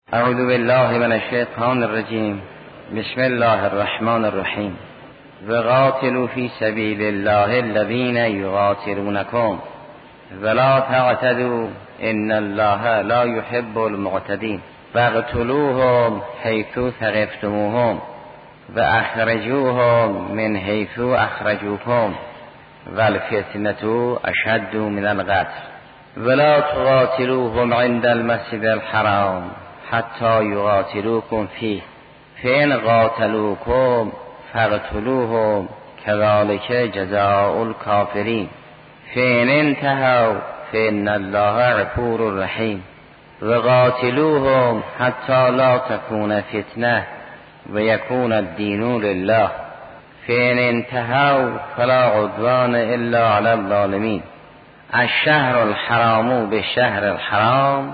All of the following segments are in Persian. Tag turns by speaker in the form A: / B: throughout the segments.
A: اعوذ بالله من الشیطان الرجیم. بسم الله الرحمن الرحیم. وقاتلوا فی سبیل الله الذین یقاتلونکم ولا تعتدوا ان الله لا يحب المعتدین. واقتلوهم حیث ثقفتموهم واخرجوهم من حیث اخرجوکم والفتنة اشد من القتل ولا تقاتلوهم عند المسجد الحرام حتی یقاتلوکم فیه فإن قاتلوکم فاقتلوهم كذلك جزاء الكافرین فإن انتهوا فإن الله غفور رحیم. وقاتلوهم حتی لا تكون فتنة ويكون الدين لله فإن انتهوا فلا عدوان إلا على الظالمين. الشهر الحرام بالشهر الحرام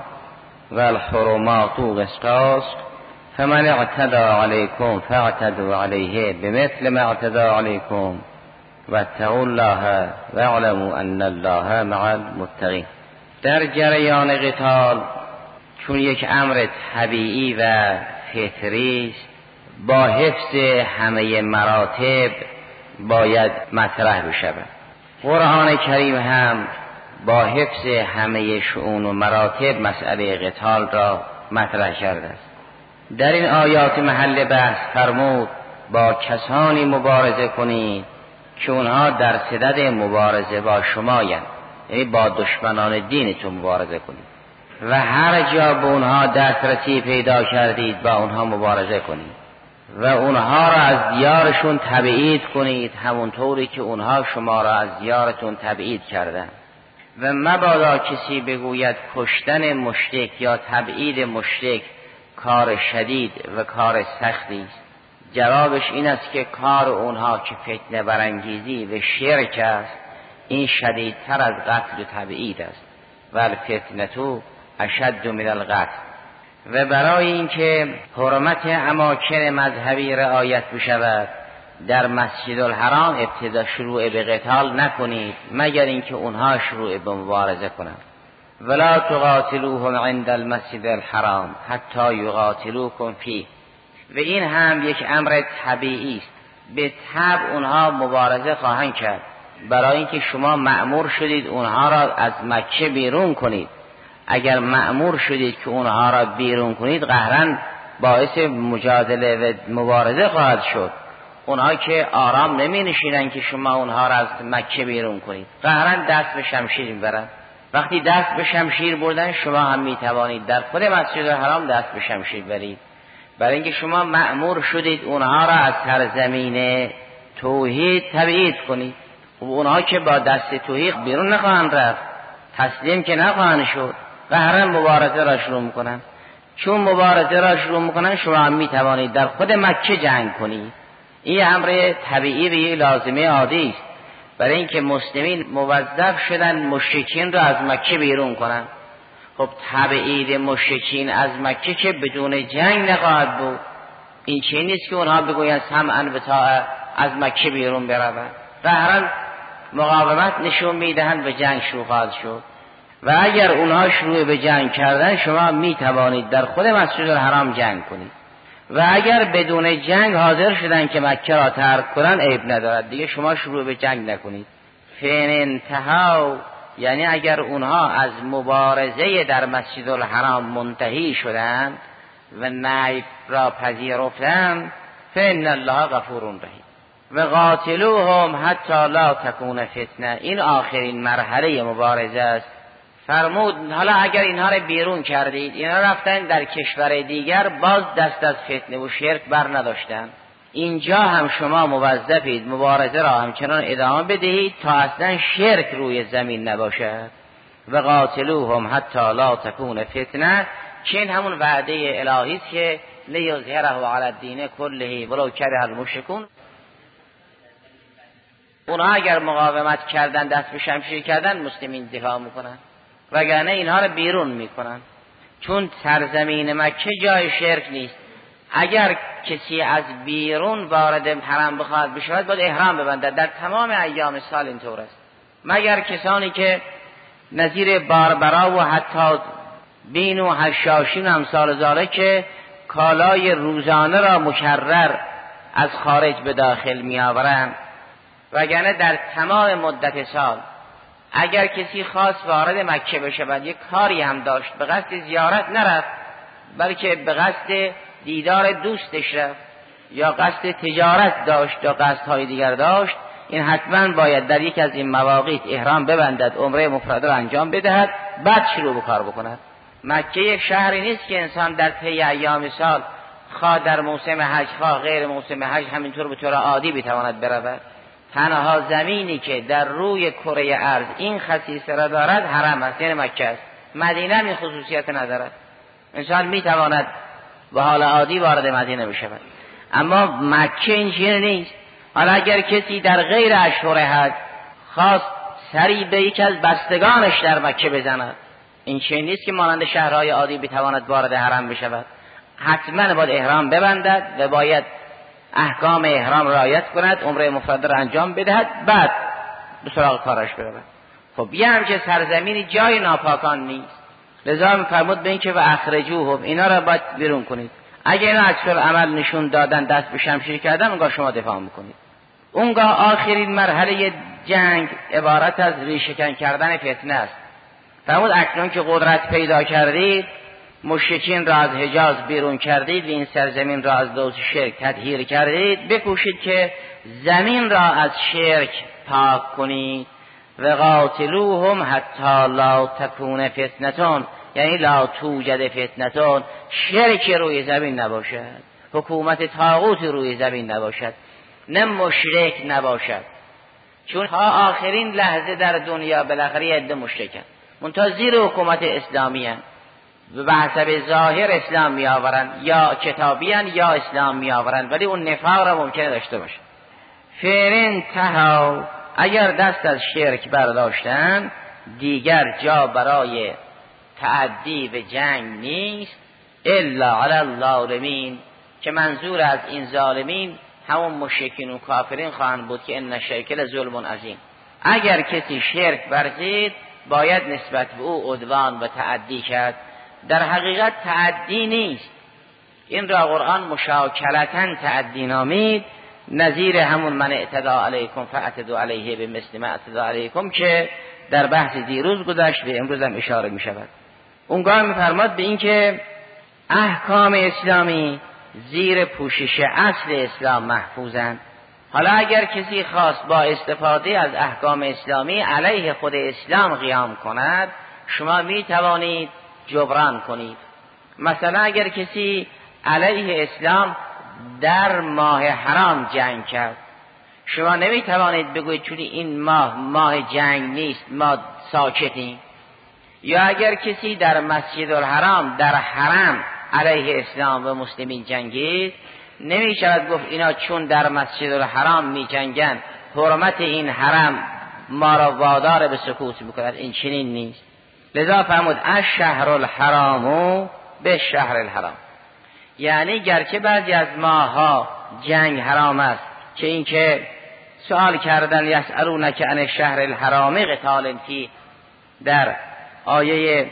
A: والحرمات قصاص فمن اعتدى عليكم فاعتدوا عليه بمثل ما اعتدى عليكم واتقوا الله واعلموا ان الله مع المتقین. در جریان قتال چون یک امر طبیعی و فطری است با حفظ همه مراتب باید مطرح بشود. قرآن کریم هم با حفظ همه شؤون و مراتب مسئله قتال را مطرح کرده است. در این آیات محل بحث فرمود با کسانی مبارزه کنید که اونها در صدد مبارزه با شمایند، یعنی با دشمنان دینتون مبارزه کنید و هر جا به اونها دسترسی پیدا کردید با اونها مبارزه کنید و اونها را از دیارشون تبعید کنید همونطوری که اونها شما را از دیارتون تبعید کردند. و مبادا کسی بگوید کشتن مشرک یا تبعید مشرک کار شدید و کار سختی است. جوابش این است که کار اونها که فتنه برانگیزی و شرک است این شدیدتر از قتل و تبعید است. والفتنة اشد من القتل. و برای اینکه حرمت اماکن مذهبی رعایت بشود در مسجد الحرام ابتدا شروع به قتال نکنید مگر اینکه اونها شروع به مبارزه کنند. ولا تقاتلوهم عند المسجد الحرام حتی یقاتلوکم فیه. و این هم یک امر طبیعی است. به طبع اونها مبارزه خواهند کرد برای اینکه شما مأمور شدید اونها را از مکه بیرون کنید. اگر مأمور شدید که اونها را بیرون کنید قهرن باعث مجادله و مبارزه خواهد شد. اونها که آرام نمی نشینن که شما اونها را از مکه بیرون کنید، قهرن دست به شمشیر میبرن. وقتی دست به شمشیر بردن شما هم می توانید در خود مسجد الحرام دست به شمشیر برید، برای اینکه شما مأمور شدید اونها را از سرزمین توحید تبعید کنید. و اونها که با دست توحید بیرون نخواهند رفت، تسلیم که نخواهند شد، قهرن مبارزه را شروع میکنن. چون مبارزه را شروع میکنن شما هم می توانید در خود مکه جنگ کنید. این امر طبیعی و یه لازمه عادی است برای اینکه مسلمین موظف شدن مشرکین را از مکه بیرون کنند. خب تبعید مشرکین از مکه که بدون جنگ نخواهد بود. این چیزی نیست که اونها بگویند سمعا و طاعه از مکه بیرون بروند. قهرن مقاومت نشون میدهند و جنگ شروع خواهد شد. و اگر اونها شروع به جنگ کردن شما می توانید در خود مسجد الحرام جنگ کنید. و اگر بدون جنگ حاضر شدن که مکه را ترک کنن عیب ندارد، دیگه شما شروع به جنگ نکنید. فین انتهوا، یعنی اگر اونها از مبارزه در مسجد الحرام منتهی شدند و نهی را پذیرفتند فإن الله غفور رحیم. و قاتلوهم حتی لا تکون فتنه. این آخرین مرحله مبارزه است. فرمود حالا اگر اینها را بیرون کردید، اینها رفتن در کشور دیگر باز دست از فتنه و شرک بر نداشتن، اینجا هم شما موظفید مبارزه را همچنان ادامه بدهید تا اصلا شرک روی زمین نباشد. و قاتلوهم حتی لا تکون فتنه، که این همون وعده الهی است که لیظهره علی الدین کله ولو کره المشرکون. اونها اگر مقاومت کردن دست به شمشیر کردن مسلمین دفاع میکنن، وگرنه اینها رو بیرون میکنن. چون سرزمین مکه جای شرک نیست. اگر کسی از بیرون وارد حرم بخواد بشود باید احرام ببندد. در تمام ایام سال اینطور است، مگر کسانی که نظیر باربرا و حتی بین و حشاشین امثال ذالک که کالای روزانه را مکرر از خارج به داخل می آورند. وگرنه در تمام مدت سال اگر کسی خواست وارد مکه بشود، یک کاری هم داشت، به قصد زیارت نرفت بلکه به قصد دیدار دوستش رفت یا قصد تجارت داشت یا قصدهای دیگر داشت، این حتما باید در یک از این مواقیت احرام ببندد، عمره مفرده را انجام بدهد، بعد شروع به کار بکند. مکه یک شهری نیست که انسان در طی ایام سال خواه در موسم حج خواه غیر موسم حج همینطور به طور عادی بتواند برود. تنها زمینی که در روی کره ارض این خصیصه را دارد حرم است، یعنی مکه است. مدینه این خصوصیت ندارد. انسان میتواند به حال عادی وارد مدینه بشود، اما مکه این چیز نیست. حالا اگر کسی در غیر اشهر حج خواست سری به یک از بستگانش در مکه بزند، این چیز نیست که مانند شهرهای عادی بتواند وارد حرم بشود. حتما باید احرام ببندد و باید احکام احرام رعایت کند، عمره مفرده را انجام بدهد، بعد به سراغ کارش برود. خب یه همچه سرزمینی جای ناپاکان نیست، لذا می‌فرمود به این که و اخرجوهم، اینا را باید بیرون کنید. اگه اینا عکس عمل نشون دادن، دست به شمشیر کردن، اونگاه شما دفاع میکنید. اونگاه آخرین مرحله جنگ عبارت از ریشه‌کن کردن فتنه است. فرمود اکنون که قدرت پیدا کردید، مشرکین را از حجاز بیرون کردید و این سرزمین را از دوز شرک تطهیر کردید، بکوشید که زمین را از شرک پاک کنید. و قاتلوهم حتی لا تکون فتنتون، یعنی لا توجد فتنتون، شرک روی زمین نباشد، حکومت طاغوت روی زمین نباشد، نه مشرک نباشد. چون تا آخرین لحظه در دنیا بالاخره عده مشرکن، منتها زیر حکومت اسلامی هن و به حسب ظاهر اسلام می آورن، یا کتابی هن یا اسلام می آورن، ولی اون نفاق را ممکنه داشته باشه. فیرین تهاو، اگر دست از شرک برداشتن، دیگر جا برای تعدی و جنگ نیست، الا علی الظالمین، که منظور از این ظالمین همون مشرکین و کافرین خواهند بود که ان الشرک لظلم عظیم. اگر کسی شرک ورزید باید نسبت به او عدوان و تعدی کرد. در حقیقت تعدی نیست، این را قرآن مشاکلتاً تعدی نامید، نظیر همون من اعتدا علیکم فاعتدوا علیه بمثل ما اعتدا علیکم که در بحث دیروز گذشت و امروز هم اشاره می شود. اونگاه می فرماد به این که احکام اسلامی زیر پوشش اصل اسلام محفوظند. حالا اگر کسی خواست با استفاده از احکام اسلامی علیه خود اسلام قیام کند، شما می توانید جبران کنید. مثلا اگر کسی علیه اسلام در ماه حرام جنگ کرد، شما نمی توانید بگویید چون این ماه جنگ نیست ما ساکتیم. یا اگر کسی در مسجد الحرام در حرم علیه اسلام و مسلمین جنگید، نمی شود گفت اینا چون در مسجد الحرام می جنگن حرمت این حرم ما را وادار به سکوت میکند. این چنین نیست. لذا فرمود الشهر الحرام به شهر الحرام، یعنی گرچه بعضی از ماها جنگ حرام است، که این که سوال کردن یسألونک عن الشهر الحرام قتال فیه، در آیه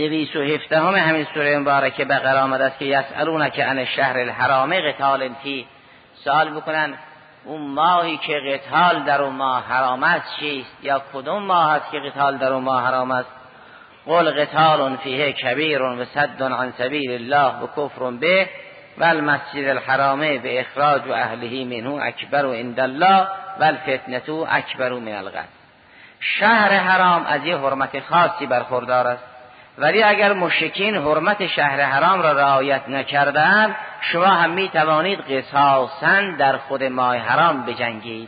A: 217 همین سوره مبارکه بقره آمده است که یسألونک عن الشهر الحرام قتال فیه، سوال بکنن اون ماهی که قتال در اون ماه حرام است چیست، یا کدوم ماه است که قتال در اون ماه حرام است. قل قتال فیه کبیر و صد عن سبیل الله و کفر به و المسجد الحرام به اخراج و اهله منه اکبر عند الله و الفتنه اکبر من القتل. شهر حرام از یه حرمت خاصی برخوردار است، ولی اگر مشرکین حرمت شهر حرام را رعایت نکردند، شما هم می توانید قصاصاً در خود ماه حرام بجنگید.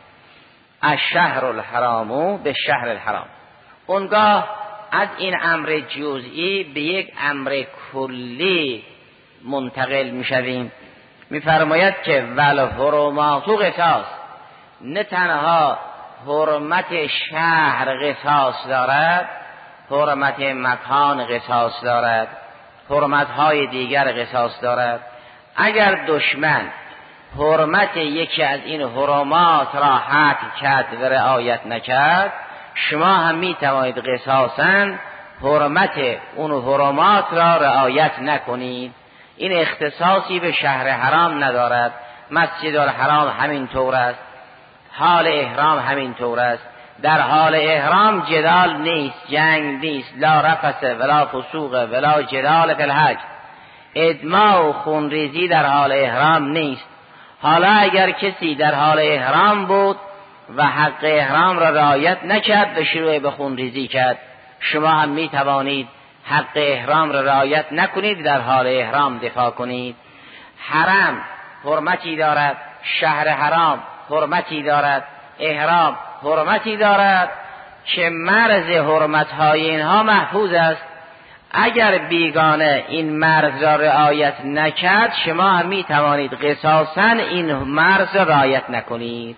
A: الشهر الحرام به شهر الحرام. اونگاه از این امر جزئی به یک امر کلی منتقل می شویم. می فرماید که ول حرمات قصاص، نه تنها حرمت شهر قصاص دارد، حرمت مکان قصاص دارد، حرمت های دیگر قصاص دارد. اگر دشمن حرمت یکی از این حرمات را حد کرد و رعایت نکرد، شما هم می توانید قصاصاً حرمت اون حرمات را رعایت نکنید. این اختصاصی به شهر حرام ندارد. مسجد الحرام همین طور است، حال احرام همین طور است. در حال احرام جدال نیست، جنگ نیست، لا رفث ولا فسوق ولا جدال فی الحج. ادماء و خونریزی در حال احرام نیست. حالا اگر کسی در حال احرام بود و حق احرام را رعایت نکرد و شروع به خونریزی کرد، شما هم می توانید حق احرام را رعایت نکنید، در حال احرام دفاع کنید. حرم حرمتی دارد، شهر حرام حرمتی دارد، احرام حرمتی دارد که مرز حرمتهای اینها محفوظ است. اگر بیگانه این مرز را رعایت نکرد، شما هم می توانید قصاصاً این مرز را رعایت نکنید.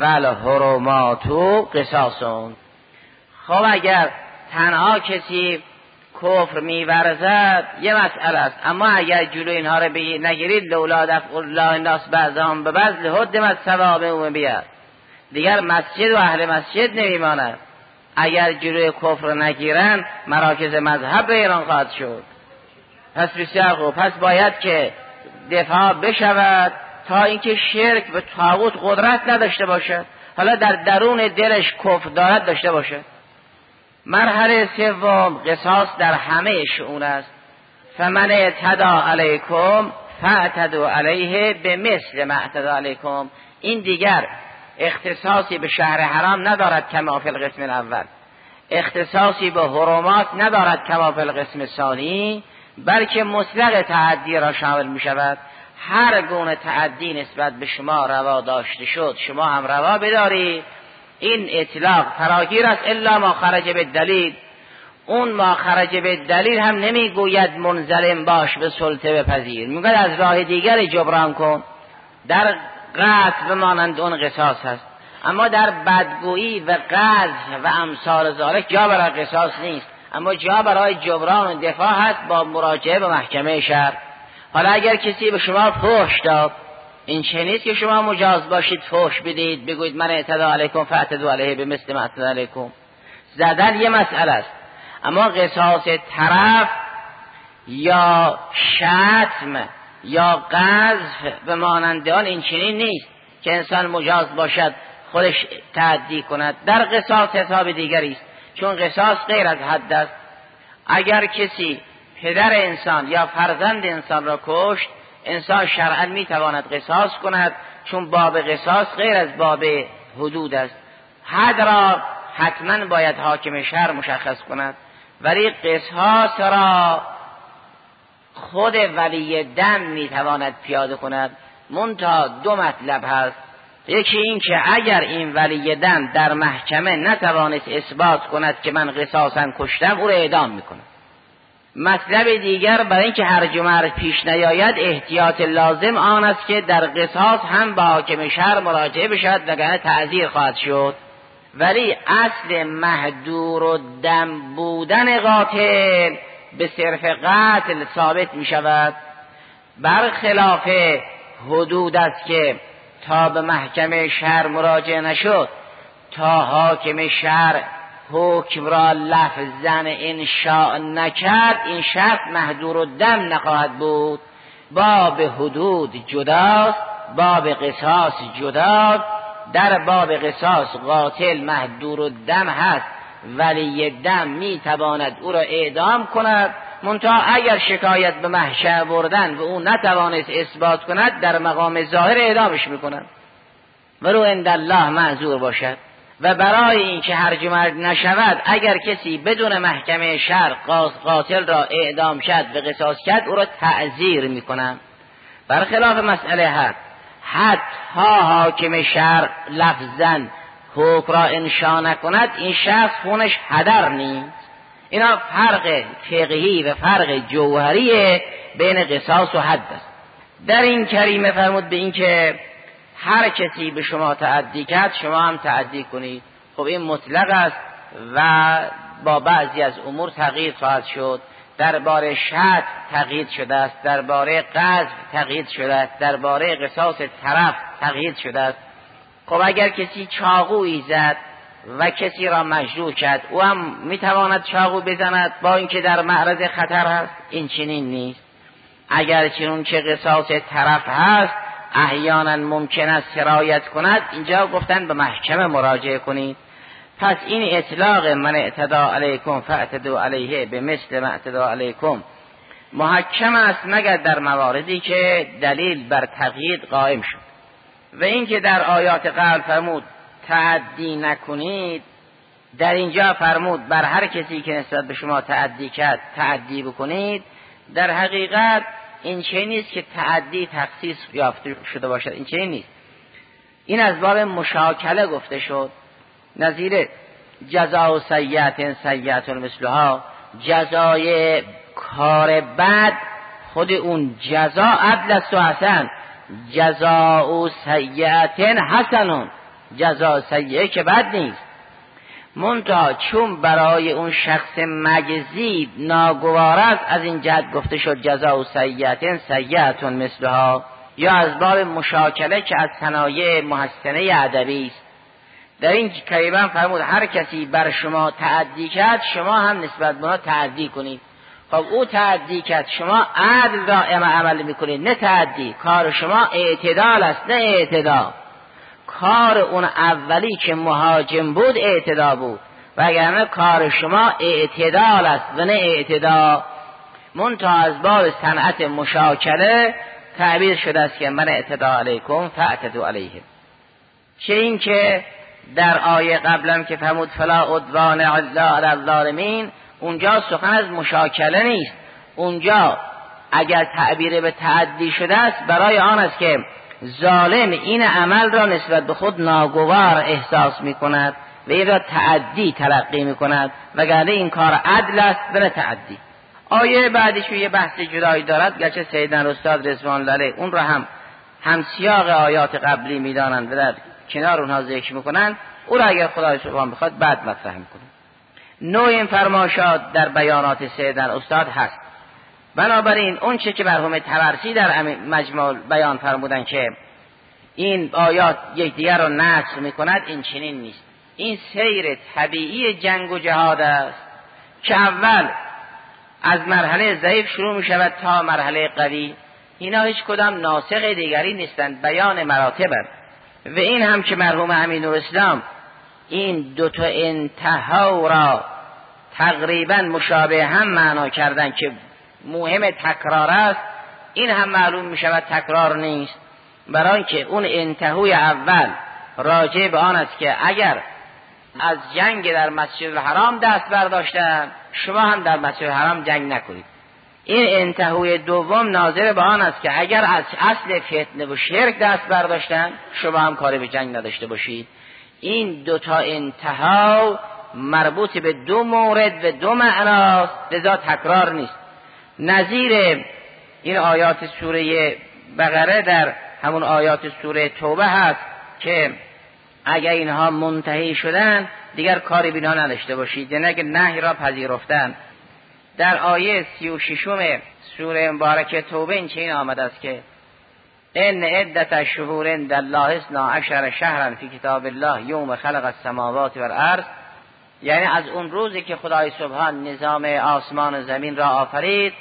A: والحرمات قصاصون. خب اگر تنها کسی کفر می‌ورزد یه مسئله است، اما اگر جلوی اینها را نگیرید، لولا دفع الله الناس بعضهم ببعض لهدمت صوامع بیاد، دیگر مسجد و اهل مسجد نمیماند. اگر جلوی کفر نگیرند مراکز مذهب به ایران خواهد شد. پس بسیار خوب، پس باید که دفاع بشود تا اینکه شرک به طاغوت قدرت نداشته باشد. حالا در درون دلش کفر دارد داشته باشد. مرحله سوم قصاص در همه شؤون است. فمن اعتدی علیکم فاعتدوا علیه بمثل ما اعتدی علیکم. این دیگر اختصاصی به شهر حرام ندارد کما فی القسم الاول، اختصاصی به حرمات ندارد کما فی القسم الثانی، بلکه مطلق تعدی را شامل می شود. هر گونه تعدی نسبت به شما روا داشته شد شما هم روا بدارید. این اطلاق فراگیر است الا ما خرج به دلیل. اون ما خرج به دلیل هم نمی گوید منظلم باش به سلطه بپذیر، میگوید از راه دیگر جبران کن. در قتل بمانند اون قصاص هست، اما در بدگویی و قذف و امثال ذالک جا برای قصاص نیست، اما جا برای جبران و دفاع هست با مراجعه به محکمه شرع. حالا اگر کسی به شما فحش داد، این چه نیست که شما مجاز باشید فحش بدید، بگویید من اعتدی علیکم فاعتدوا علیه بمثل ما اعتدی علیکم. زدن یه مسئله است، اما قصاص طرف یا شتم یا قذف به مانند آن این چنین نیست که انسان مجاز باشد خودش تعدی کند. در قصاص حساب دیگری است، چون قصاص غیر از حد است. اگر کسی پدر انسان یا فرزند انسان را کشت، انسان شرعاً میتواند قصاص کند، چون باب قصاص غیر از باب حدود است. حد را حتما باید حاکم شرع مشخص کند، ولی قصاص را خود ولی دم میتواند پیاده کند. منتها دو مطلب هست. یکی این که اگر این ولی دم در محکمه نتوانست اثبات کند که من قصاصاً کشتم، او را اعدام میکند. مطلب دیگر برای اینکه هرج و مرج پیش نیاید، احتیاط لازم آن است که در قصاص هم به حاکم شرع مراجعه بشود وگرنه تعزیر خواهد شد. ولی اصل محدور و دم بودن قاتل به صرف قتل ثابت می شود، برخلاف حدود است که تا به محکمه شرع مراجعه نشد، تا حاکم شرع حکم را لفظاً انشاء نکرد، این شرط محدور و دم نخواهد بود. باب حدود جداست، باب قصاص جداست. در باب قصاص قاتل محدور و دم هست، ولی دم می تواند او را اعدام کند، منتها اگر شکایت به محکمه بردن و او نتوانست اثبات کند، در مقام ظاهر اعدامش میکنند ولو عند الله معذور باشد. و برای اینکه هرج و مرج نشود، اگر کسی بدون محکمه شرع قاتل را اعدام کرد و قصاص کرد، او را تعزیر میکنند. برخلاف مسئله حد حاکم شرع لفظاً حکم را انشا نکند، این شخص خونش هدر نیست. اینا فرق فقهی و فرق جوهری بین قصاص و حد است. در این کریمه فرمود به این که هر کسی به شما تعدی کرد شما هم تعدی کنید. خب این مطلق است و با بعضی از امور تغییر خواهد شد. درباره شتم تغییر شده است، درباره قذف تغییر شده است، درباره قصاص طرف تغییر شده است. خب اگر کسی چاقویی زد و کسی را مجروح کرد، او هم میتواند چاقو بزند با اینکه در معرض خطر است؟ این چنین نیست. اگر چنون که قصاص طرف هست احیانا ممکن است سرایت کند، اینجا گفتن به محکمه مراجعه کنید. پس این اطلاق من اعتدی علیکم فاعتدوا علیه به مثل ما اعتدی علیکم محکم است مگر در مواردی که دلیل بر تقیید قائم شد. و اینکه در آیات قبل فرمود تعدی نکنید، در اینجا فرمود بر هر کسی که نسبت به شما تعدی کرد تعدی بکنید. در حقیقت این چه نیست که تعدی تخصیص یافته شده باشد، این چه نیست. این از باب مشاکله گفته شد، نظیر جزاء سیئة سیئة مثلها، جزای کار بد خود اون جزا عدل است و حسن، جزاء سیئة حسن، جزا سیئه که بد نیست، منتها چون برای اون شخص مجزی ناگوار است از این جهت گفته شد جزاء سیئة سیئة مثلها، یا از باب مشاکله که از صنایع محسنه ادبی است. در این کریبن فرمود هر کسی بر شما تعدی کرد شما هم نسبت به ما تعدی کنید. خب او تعدی کرد، شما عدل را عمل میکنید نه تعدی. کار شما اعتدال است نه اعتدا. کار اون اولی که مهاجم بود اعتدا بود، وگرنه کار شما اعتدال است و نه اعتدا. منتها از باب صنعت مشاکله تعبیر شده است که من اعتدا علیکم فاعتدوا علیه. چه این که در آیه قبلم که فرمود فلا عدوان الا علی الظالمین، اونجا سخن از مشاکله نیست. اونجا اگر تعبیر به تعدی شده است برای آن است که ظالم این عمل را نسبت به خود ناگوار احساس می کند و این را تعدی تلقی می کند، وگرنه این کار عدل است و نه تعدی. آیه بعدش یه بحث جدایی دارد، گرچه سیدنا استاد رضوان الله علیه اون را هم سیاق آیات قبلی می دانند و در کنار اونها ذکر می کنند، او را اگر خدای سبحان بخواد بعد مطرح می کنند. نوع این فرمایشات در بیانات سیدنا استاد هست. بنابراین اون چه که مرحوم طبرسی در مجموع بیان فرمودن که این آیات یکدیگر را نسخ میکند، این چنین نیست. این سیر طبیعی جنگ و جهاد است که اول از مرحله ضعیف شروع میشود تا مرحله قوی. اینا هیچ کدام ناسخ دیگری نیستند، بیان مراتبند. و این هم که مرحوم امین‌الاسلام این دوتا انتها را تقریبا مشابه هم معنا کردن که مهم تکرار است، این هم معلوم می شود تکرار نیست، برای که اون انتهای اول راجع به آن است که اگر از جنگ در مسجد الحرام دست برداشتن شما هم در مسجد الحرام جنگ نکنید. این انتهای دوم ناظر به آن است که اگر از اصل فتنه و شرک دست برداشتن شما هم کاری به جنگ نداشته باشید. این دوتا انتها مربوط به دو مورد و دو معناست، لذا تکرار نیست. نظیر این آیات سوره بقره در همون آیات سوره توبه هست که اگر اینها منتهی شدن دیگر کاری بینا نداشته باشید، یعنی اگر نهی را پذیرفتن. در آیه 36 سوره مبارکه توبه این چنین آمده است که ان عدت الشهور عند الله 12 شهرا فی کتاب الله یوم خلق السماوات والارض، یعنی از اون روزی که خدای سبحان نظام آسمان و زمین را آفرید،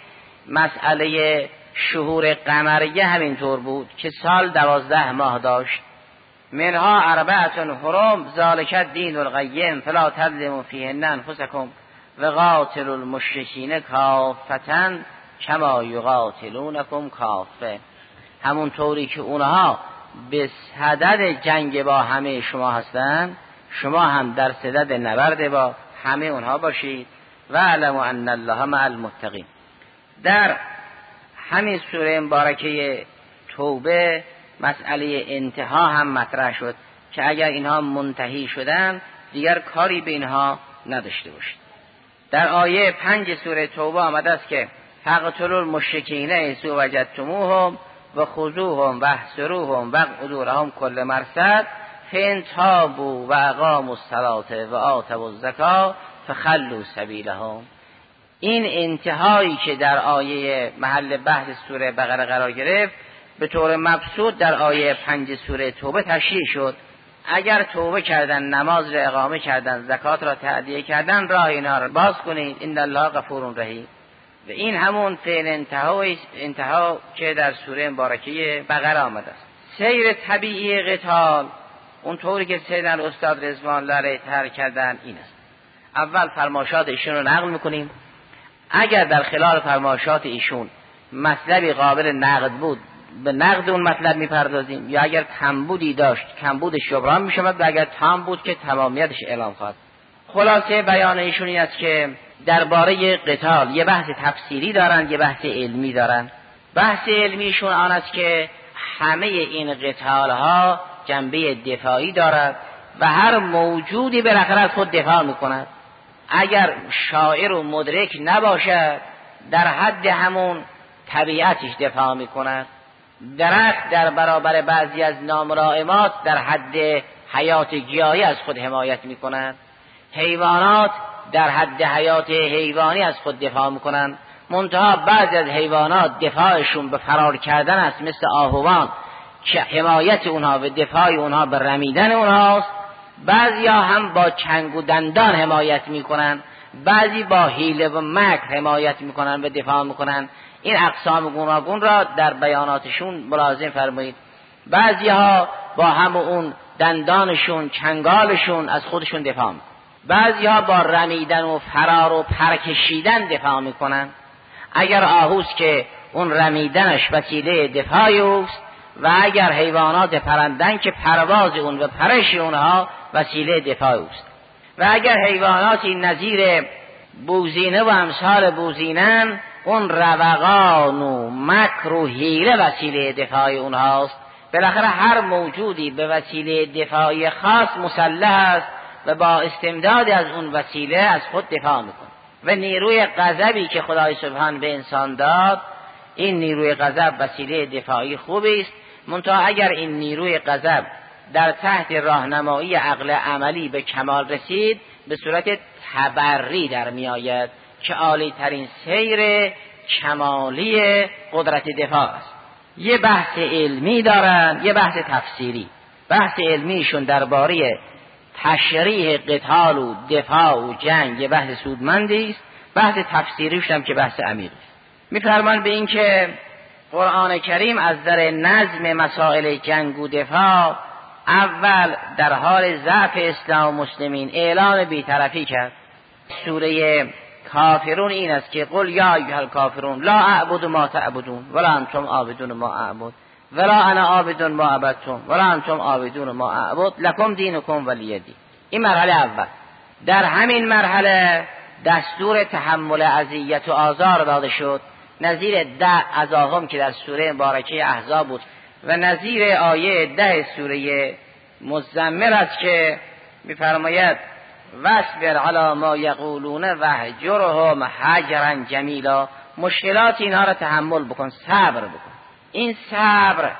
A: مسئله شهور قمریه همینطور بود که سال 12 ماه داشت. منها 4 حرم ذالک الدین القیم فلا تظلموا فیهن انفسکم و قاتلوا المشرکین کافة کما یقاتلونکم کافه. همون طوری که اونها به صدد جنگ با همه شما هستند شما هم در صدد نبرد با همه اونها باشید و اعلموا ان الله مع المتقین. در همین سوره مبارکه توبه مسئله انتها هم مطرح شد که اگر اینها منتهی شدن دیگر کاری به اینها نداشته باشید. در آیه 5 سوره توبه آمده است که فقتلوا المشرکین حیث وجدتموهم و خذوهم و احصروهم و اقعدوا لهم کل مرصد فإن تابوا و اقاموا الصلاة و آتوا الزکاة فخلوا سبیلهم. این انتهایی که در آیه محل بحث سوره بقره قرار گرفت به طور مبسوط در آیه 5 سوره توبه تشریح شد اگر توبه کردن، نماز را اقامه کردن، زکات را تأدیه کردن، راه اینا را باز کنید. ان الله غفور رحیم. و این همون فعل انتها که در سوره مبارکه بقره آمده است. سیر طبیعی قتال اون طوری که سیدنا استاد رضوان الله علیه طرح کردن این است. اول فرمایشات ایشون رو نقل میکنیم. اگر در خلال فرمایشات ایشون مطلبی قابل نقد بود، به نقد اون مطلب میپردازیم، یا اگر کمبودی داشت کمبودش جبران میشود، و اگر تام بود که تمامیتش اعلام خواهد. خلاصه بیان ایشون این است که درباره قتال یه بحث تفسیری دارن، یه بحث علمی دارن. بحث علمیشون آن است که همه این قتال ها جنبه دفاعی دارد و هر موجودی بالاخره از خود دفاع میکند. اگر شاعر و مدرک نباشد در حد همون طبیعتش دفاع میکند. درخت در برابر بعضی از ناملائمات در حد حیات گیاهی از خود حمایت میکند. حیوانات در حد حیات حیوانی از خود دفاع میکنند. منتها بعضی از حیوانات دفاعشون به فرار کردن است، مثل آهوان که حمایت اونها و دفاع اونها به رمیدن اونهاست. بعضی ها هم با چنگ و دندان حمایت میکنن، بعضی با حیله و مکر حمایت میکنن و دفاع میکنن. این اقسام گوناگون را در بیاناتشون ملاحظه فرمایید. بعضی ها با هم اون دندانشون، چنگالشون از خودشون دفاع میکنن. بعضی ها با رمیدن و فرار و پرکشیدن دفاع میکنن. اگر آهوست که اون رمیدنش وسیله دفاعی است، و اگر حیوانات پرندن که پرواز اون و پرش اونها وسیله دفاع است. و اگر حیواناتی نظیر بوزینه و امثال بوزینن، اون روغان و مکر و حیله وسیله دفاع اونهاست. بالاخره هر موجودی به وسیله دفاعی خاص مسلح است و با استمداد از اون وسیله از خود دفاع میکنه. و نیروی غضبی که خدای سبحان به انسان داد، این نیروی غضب وسیله دفاعی خوبی است. منتها اگر این نیروی غضب در تحت راهنمایی عقل عملی به کمال رسید، به صورت تبری در می آید که عالی ترین سیر کمالی قدرت دفاع است. یه بحث علمی دارن، یه بحث تفسیری. بحث علمیشون درباره تشریح قتال و دفاع و جنگ یه بحث سودمندی است. بحث تفسیریش هم که بحث عمیقی است. می‌فرمان به این که قرآن کریم از نظر نظم مسائل جنگ و دفاع اول در حال ضعف اسلام و مسلمین اعلام بی‌طرفی کرد. سوره کافرون این است که قل یا ایها الکافرون لا اعبد ما تعبدون ولا انتم عابدون ما اعبد ولا انا عابد ما عبدتم ولا انتم عابدون ما اعبد لکم دینکم ولی دین. این مرحله اول. در همین مرحله دستور تحمل اذیت و آزار داده شد، نظیر 10 عذابم که در سوره مبارکه احزاب بود و نظیر آیه 10 سوره مزمل است که می‌فرماید واصبر علی ما یقولون واهجرهم هجرا جمیلا. مشکلات اینها را تحمل بکن، صبر بکن. این صبر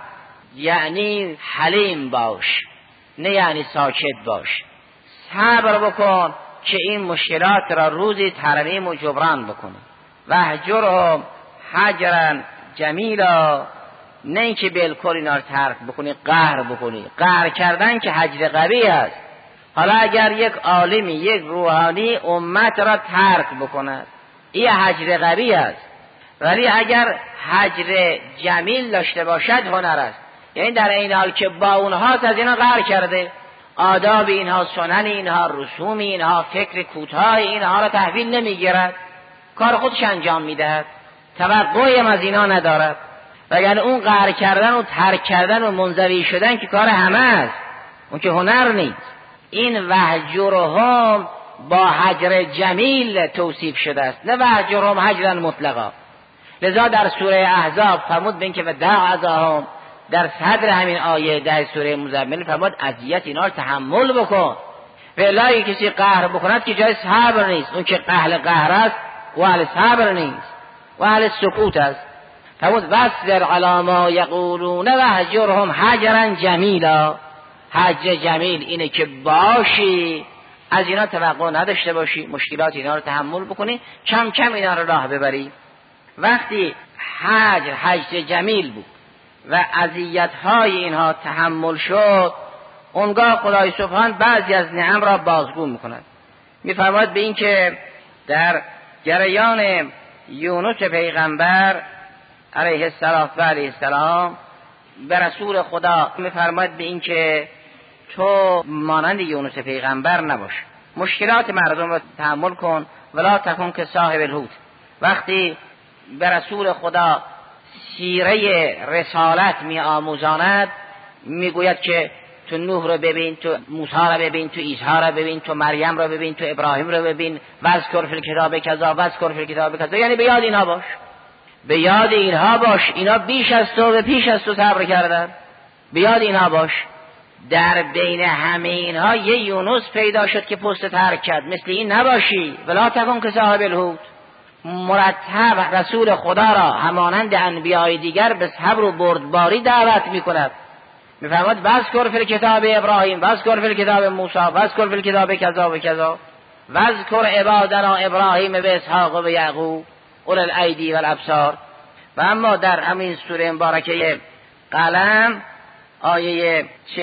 A: یعنی حلیم باش، نه یعنی ساکت باش. صبر بکن که این مشکلات را روزی ترمیم و جبران بکنی. واهجرهم هجرا جمیلا، نه اینکه بالکل اینا رو ترک بکنی، قهر بکنی. قهر کردن که هجر قبیح است. حالا اگر یک عالمی، یک روحانی امت را ترک بکند، این هجر قبیح است. ولی اگر هجر جمیل داشته باشد هنر است. یعنی در این حال که با اونها از اینا قهر کرده، آداب اینها، سنن اینها، رسوم اینها، فکر کوتاه اینها را تحویل نمیگیرد، کار خودش انجام میدهد، توقعی هم از اینا ندارد. وگرنه اون قهر کردن و ترک کردن و منزوی شدن که کار همه است، اون که هنر نیست. این وهجرهم با هجر جمیل توصیف شده است، نه وهجرهم هجرا مطلقا. لذا در سوره احزاب فرمود به این که و دعوهم، در صدر همین آیه 10 سوره مزمل فرمود اذیت اینا رو تحمل بکن. و الا کسی قهر بکند که جای صبر نیست. اون که اهل قهر است و اهل صبر نیست و اهل سکوت است. فرمود واصبر علی ما یقولون واهجرهم هجرا جمیلا. هجر جمیل اینه که باشی، از اینا توقع نداشته باشی، مشکلات اینا رو تحمل بکنی، کم کم اینا رو راه ببری. وقتی هجر جمیل بود و اذیت های اینها تحمل شد،
B: اونگاه خدای سبحان بعضی از نعم را بازگو میکند. میفرماید به این که در جریان یونس پیغمبر علیه السلام به رسول خدا میفرماید به این که تو مانند یونس پیغمبر نباش، مشکلات مردم را تحمل کن، ولا تکن که صاحب الحوت. وقتی به رسول خدا سیره رسالت می آموزاند، میگوید که تو نوح رو ببین، تو موسی رو ببین، تو عیسی رو ببین، تو مریم رو ببین، تو ابراهیم رو ببین، واذکر فی الکتاب کذا واذکر فی الکتاب کذا، یعنی به یاد اینها باش، به یاد اینها باش، اینا بیش از تو و پیش از تو صبر کردن، به یاد اینها باش. در بین همه اینها یه یونس پیدا شد که پست ترک کرد، مثل این نباشی، ولا تکن که صاحب الحوت. مرتب رسول خدا را همانند انبیاء دیگر به صبر و بردباری دعوت میکند. میفرماد واذکر فی الکتاب ابراهیم، واذکر فی الکتاب موسی، واذکر فی الکتاب کذا و کذا، واذکر عبادنا ابراهیم و اسحاق و یعقوب اولی الایدی و الابصار. و اما در همین سوره مبارکه قلم آیه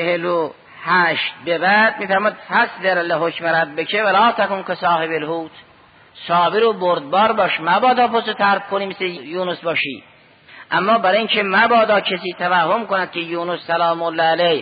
B: 48 به بعد میفرماد فاصبر لحکم ربک ولا تکن که صاحب الحوت. صابر و بردبار باش، مبادا پست ترک کنی مثل یونس باشی. اما برای اینکه مبادا کسی توهم کند که یونس سلام الله علیه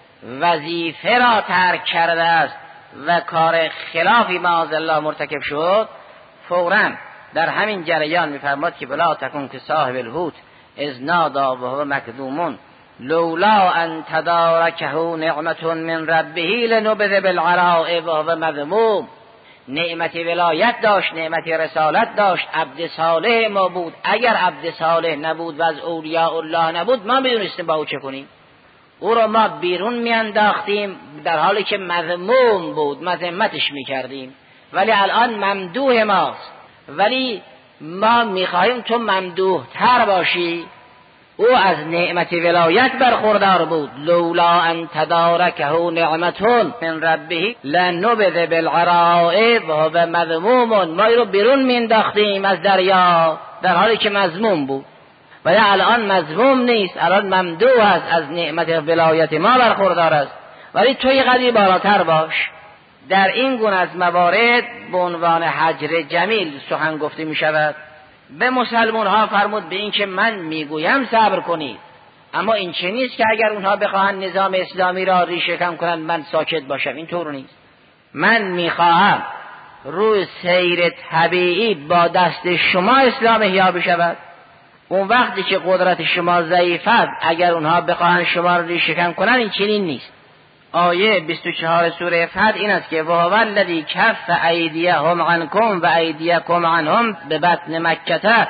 B: وظیفه را ترک کرده است و کار خلافی معاذالله مرتکب شد، فوراً در همین جریان میفرماد که بلا تکن که صاحب الحوت اذ نادی و هو مکذوم لولا ان تدارکه نعمت من ربه لنبذ بالعراء و هو مذموم. نعمت ولایت داشت، نعمت رسالت داشت، عبد صالح ما بود. اگر عبد صالح نبود و از اولیاء الله نبود، ما میدونستیم با او چه کنیم. او را ما بیرون میانداختیم در حالی که مذموم بود، مذمتش میکردیم، ولی الان ممدوح ماست. ولی ما میخواهیم تو ممدوح تر باشی. او از نعمت ولایت برخوردار بود. لولا ان تدارکه نعمت من ربه لنبذ بالعراء و هو مذموم. ما رو بیرون مینداختیم از دریا در حالی که مذموم بود، ولی الان مذموم نیست، الان ممدوح است، از نعمت ولایت ما برخوردار است. ولی توی قدری بالاتر باش. در این گونه از موارد به عنوان حجر جمیل سخن گفته می شود. به مسلمان ها فرمود به این که من میگویم صبر کنید، اما این چه نیست که اگر اونها بخواهند نظام اسلامی را ریشه کم کنند من ساکت باشم. این طور نیست. من میخواهم روی سیر طبیعی با دست شما اسلام احیا بشود. اون وقتی که قدرت شما ضعیف است، اگر اونها بخواهند شما را ریشه کم کنند، این چنین نیست. آیه 24 سوره فتح این است که وهو الذی کف ایدیهم عنکم و ایدیکم عنهم ببطن مکة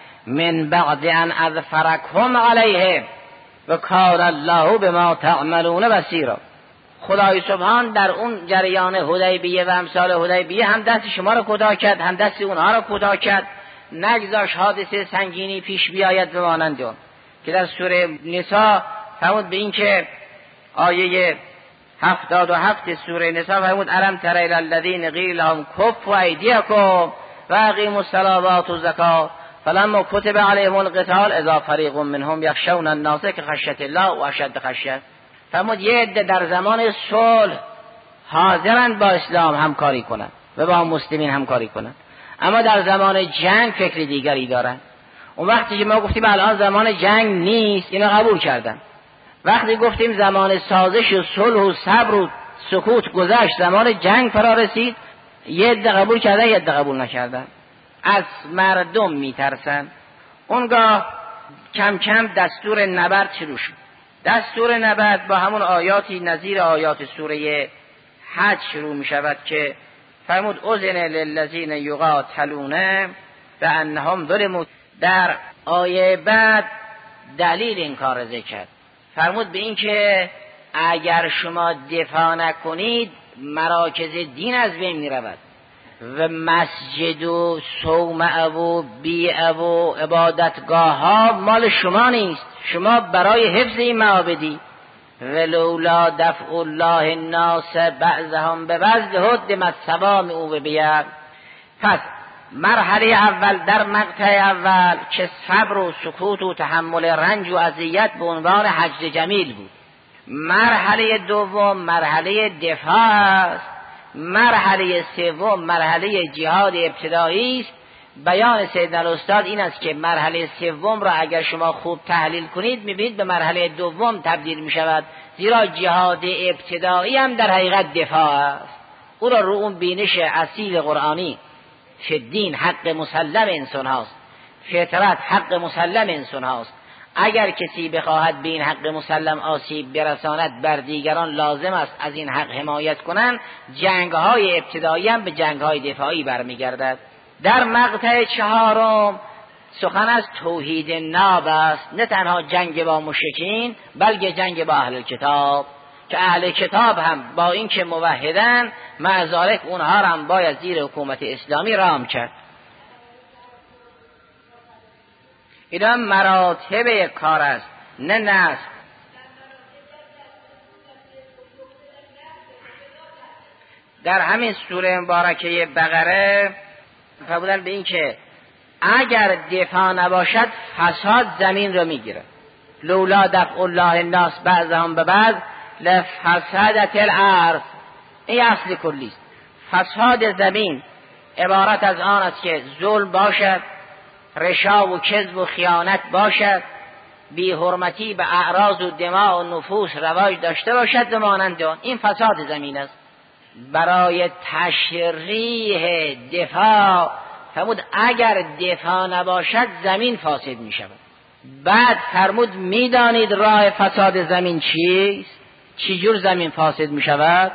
B: من بعد ان اظفرکهم علیهم و کان الله بما تعملون بصیرا. خدای سبحان در اون جریان حدیبیه و امثال حدیبیه هم دست شما را کوتاه کرد، هم دست اونها را کوتاه کرد، نگذاشت حادثه سنگینی پیش بیاید به مانند اون که در سوره نساء فرمود به این که آیه 77 سوره نساء فرمود الم تر الی الذین قیل لهم کفوا ایدیکم و اقیموا الصلاة والزکاة فلما کتب علیهم القتال اذا فریق منهم یخشون الناس کخشیة الله و اشد خشیة. فرمود یه عده در زمان صلح حاضرند با اسلام همکاری کنند و با مسلمین همکاری کنند، اما در زمان جنگ فکر دیگری دارند. اون وقتی که ما گفتیم الان زمان جنگ نیست، اینا قبول کردن. وقتی گفتیم زمان سازش و صلح و صبر و سکوت گذشت، زمان جنگ فرا رسید، یه عده قبول کردن یه عده قبول نکردن. از مردم میترسن. اونگاه کم کم دستور نبرد شروع شد. دستور نبرد با همون آیاتی نظیر آیات سوره حج شروع می شود که فرمود اذن للذین یقاتلون بانهم ظلموا. در آیه بعد دلیل این کار ذکر کرد. فرمود به این که اگر شما دفاع نکنید مراکز دین از بین می رود و مسجد و صومعه و بیعه و عبادتگاه ها مال شما نیست. شما برای حفظ این معابدی ولولا دفع الله الناس بعضهم ببعض لهدمت صوامع و بیع. پس مرحله اول در مقطع اول که صبر و سکوت و تحمل رنج و اذیت به عنوان حجر جمیل بود. مرحله دوم مرحله دفاع است، مرحله سوم مرحله جهاد ابتدایی است. بیان سیدنا الاستاد این است که مرحله سوم را اگر شما خوب تحلیل کنید میبینید به مرحله دوم تبدیل میشود، زیرا جهاد ابتدایی هم در حقیقت دفاع است. او را رو اون بینش اصیل قرآنی فدین حق مسلم انسان هاست، فطرت حق مسلم انسان هاست. اگر کسی بخواهد به این حق مسلم آسیب برساند بر دیگران لازم است از این حق حمایت کنند. جنگ‌های ابتدایی هم به جنگ‌های دفاعی برمیگردد. در مقطع چهارم سخن از توحید ناب است، نه تنها جنگ با مشرکین بلکه جنگ با اهل کتاب، که اهل کتاب هم با این که موحدن مع ذالک اونها را هم باید زیر حکومت اسلامی رام کرد. اینا مراتب کار است، نه نسب. در همین سوره مبارکه بقره فرمودن به این که اگر دفاع نباشد فساد زمین رو میگیره. لولا دفع الله الناس بعضهم ببعض لفسدت الارض. این اصل کلی است. فساد زمین عبارت از آن است که ظلم باشد، رشا و کذب و خیانت باشد، بی حرمتی به اعراض و دماء و نفوس رواج داشته باشد و مانند آن. این فساد زمین است. برای تشریح دفاع فرمود اگر دفاع نباشد زمین فاسد می شود. بعد فرمود میدانید راه فساد زمین چیست؟ چجور زمین فاسد می شود؟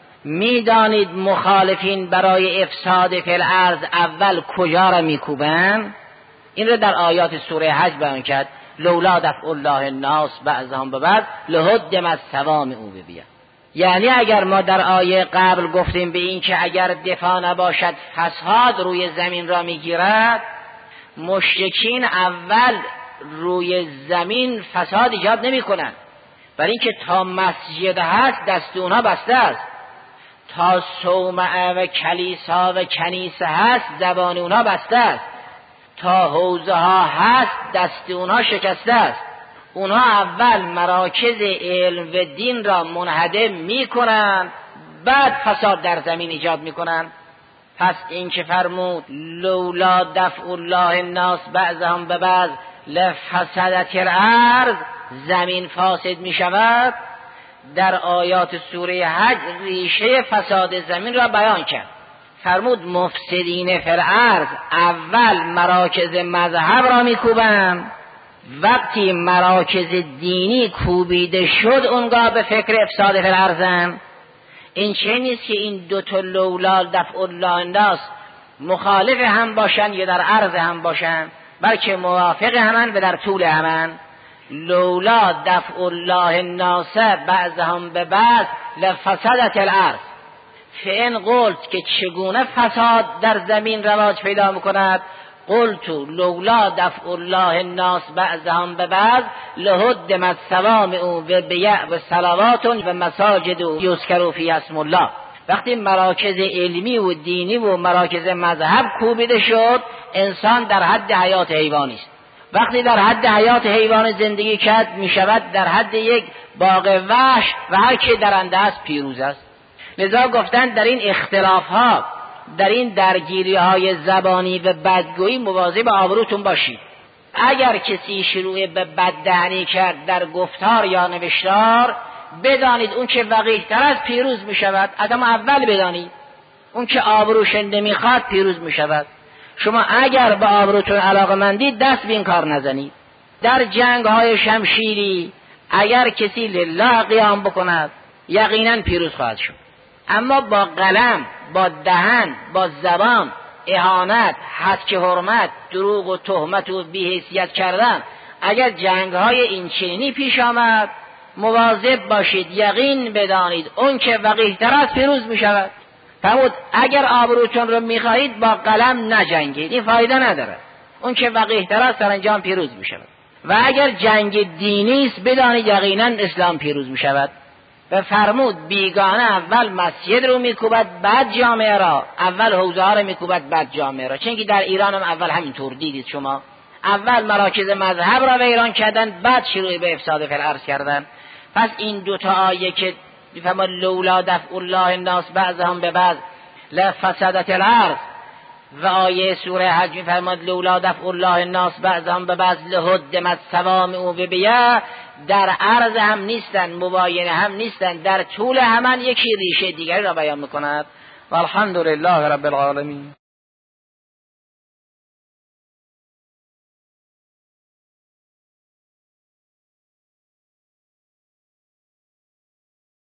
B: میدانید مخالفین برای افساد فی الارض اول کجا را میکوبند؟ این را در آیات سوره حج بیان کرد. لولا دفع الله الناس بعضهم ببعض لهدم الصوامع ببیا. یعنی اگر ما در آیه قبل گفتیم به این که اگر دفاع نباشد فساد روی زمین را میگیرد، مشرکین اول روی زمین فساد ایجاد نمی کنند، برای اینکه تا مسجد هست دست اونها بسته است، تا صومعه و کلیسا و کنیسه هست زبان اونها بسته است، تا حوزه ها هست دست اونها شکسته است. اونها اول مراکز علم و دین را منهدم می کنند، بعد فساد در زمین ایجاد می کنند. پس این که فرمود لولا دفع الله الناس بعضهم ببعض لفسدت الارض، زمین فاسد می شود، در آیات سوره حج ریشه فساد زمین را بیان کرد. فرمود مفسدین فی الارض اول مراکز مذهب را میکوبند، وقتی مراکز دینی کوبیده شد اونگاه به فکر افساد فی الارضن. این چه نیست که این دوتا لولا دفع الله الناس مخالف هم باشن یا در عرض هم باشن، بلکه موافق همن و در طول همن. لولا دفع الله الناس بعضهم ببعض لفسدت الارض. فإن قلت که چگونه فساد در زمین رواج پیدا میکند، قلت لولا دفع الله الناس بعضهم ببعض لهدم الصوامع و بیع و صلوات و مساجد یذکر فیها اسم الله. وقتی مراکز علمی و دینی و مراکز مذهب کوبیده شد، انسان در حد حیات حیوانی است. وقتی در حد حیات حیوان زندگی کرد، می شود در حد یک باغ وحش و هر که درنده است پیروز است. لذا گفتن در این اختلاف ها، در این درگیری های زبانی و بدگویی مواظب آبروتون باشید. اگر کسی شروع به بددهنی کرد در گفتار یا نوشتار، بدانید اون که وقیح تر از پیروز می شود. آدم اول بدانید اون که آبروش نمیخواد پیروز می شود. شما اگر به آبروتون علاقه‌مندید دست به این کار نزنید. در جنگ های شمشیری اگر کسی لله قیام بکند یقینا پیروز خواهد شد. اما با قلم، با دهن، با زبان اهانت، هتک حرمت، دروغ و تهمت و بی‌حیثیت کردن، اگر جنگ های این چنینی پیش آمد مواظب باشید. یقین بدانید اون که وقیح تر از پیروز می شود. فرمود اگر آبروتون رو میخواهید با قلم نجنگید، این فایده نداره. اون که وقیح تر از سرانجام پیروز می شود. و اگر جنگ دینی است بدانید یقینا اسلام پیروز می شود. و فرمود بیگانه اول مسجد رو میکوبد بعد جامعه را، اول حوزه ها رو میکوبد بعد جامعه را. چون که در ایران هم اول همینطور دیدید شما، اول مراکز مذهب را ویران کردن، بعد شروع به افساد فی الارض کردن. پس این دوتا آیه که میفهمد لولا دفع الله الناس بعضهم به بعض لفسدت الارض، و آیه سوره حج میفرماد لولا دفع الله الناس بعضهم به بعض لهدمت صوامع و بیع، در عرض هم نیستن، مباینه هم نیستن، در طول همان یکی ریشه دیگری را بیان میکند. والحمد لله رب العالمین.